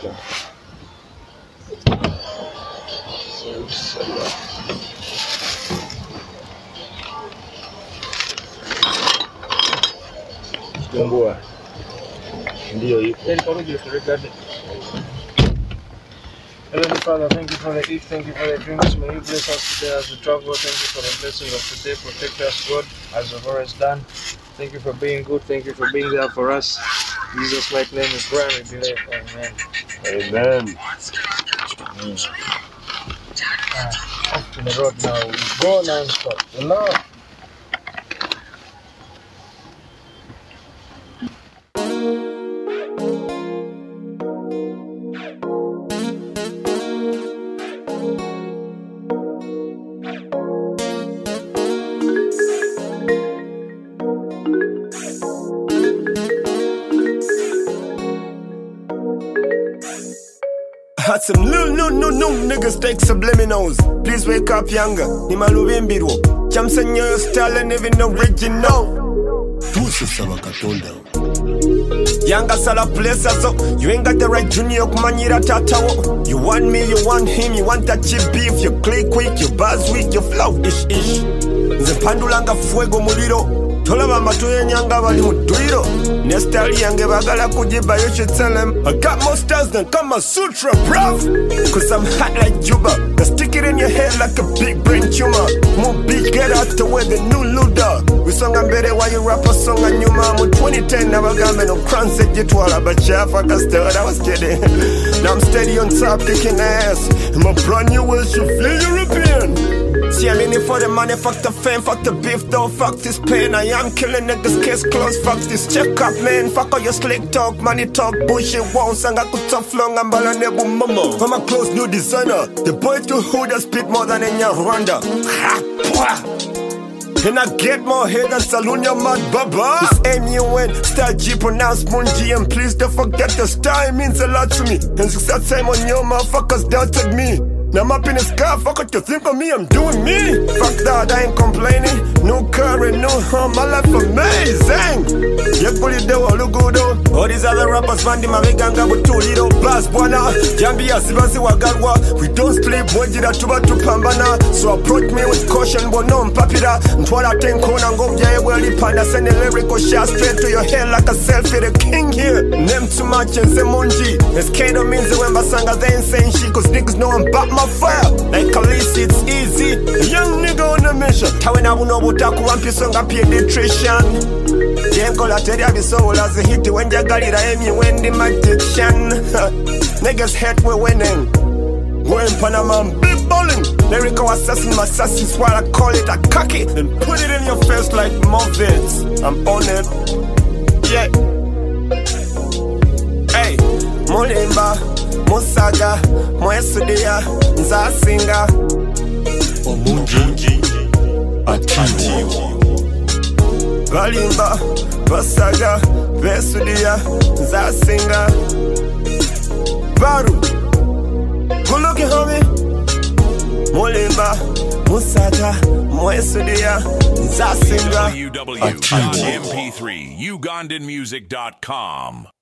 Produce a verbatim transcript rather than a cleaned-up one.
Jerusalem. Jerusalem. Tumbua. Ndio hiyo. Heavenly Father, thank you for the eat, thank you for the drinks. May you bless us today as we travel. Thank you for the blessing of today. Protect us, God, as we've always done. Thank you for being good. Thank you for being there for us. In Jesus' mighty name we pray and we believe. Amen. Amen. Mm. Ah, off to the road now. We go non-stop. You know? Had some new, new, new, new niggas take subliminals. Please wake up younger. Ni malubimbiro. Chamsen your style and even original. Tusi sawa katonda. Younger sala place so you ain't got the right junior kumanyira tatawo. You want me, you want him, you want that cheap beef. You click quick, you buzz weak, you flow ish ish. Nze pandulanga fuego muliro. Tolaba matuye nyanga bali mudwiro. Nestali yange bagala kujiba, you should tell them I got more styles than Kama Sutra, bruv. Cause I'm hot like Juba. I stick it in your head like a big brain tumor. More beat, get out the way, the new Luda. We song and better while you rap a song and you mom. In twenty ten, never got me no crown set you twala. But yeah, fuck I still, I was kidding. Now I'm steady on top, kicking ass. And my brand new will should feel European. See, I'm in it for the money, fuck the fame, fuck the beef, though, fuck this pain. I am killing niggas, case closed, fuck this check up, man. Fuck all your slick talk, money talk, bullshit, won't sang I could tough long, I'm bala nebu mama. I'm a close new designer, the boy to who that spit more than in your Rwanda. And I get more head than Saloon, your mad baba. This M U N, star G pronounced Munji. And please don't forget the star, it means a lot to me. And success time on your motherfuckers doubted me. Now I'm up in the sky, fuck what you think of me, I'm doing me. Fuck that, I ain't complaining. No car and no home, my life amazing. Yeah, put it there, look good though. All these other rappers, man, my veganga with two little blast, bwana. Jambi ya sibazi wagalwa. We don't sleep, mwajira tuba tupambana. So approach me with caution, but no mpapira. Ntwala tenkona ngobja ewe lipanda. Send a lyrical shot straight to your head like a selfie, the king here. Name too much and say Munji. Escado means that when Basanga they ain't saying shit. Cause niggas know I'm back my fire. Like Khaleesi, it's easy. A young nigga on a mission. Tawen abu no butaku wampisonga pediatrician. Jenko la teria bisoul as a hit when jagalira emi when the magician. Niggas hate we winning. Going Panama, big bowling. Lyrical assassin, my assassins, while I call it a cocky. Then put it in your face like Movids. I'm on it. Yeah. Hey, Molimba, Musaga, Mwesudia, Nzasinga, Omunji, Atiwo. Galimba, Basaga, Vesudia, Nzasinga, Baru. Good looking, homie. Molimba, Musaga, Mwesudia, Nzasinga, w w w dot m p three ugandan music dot com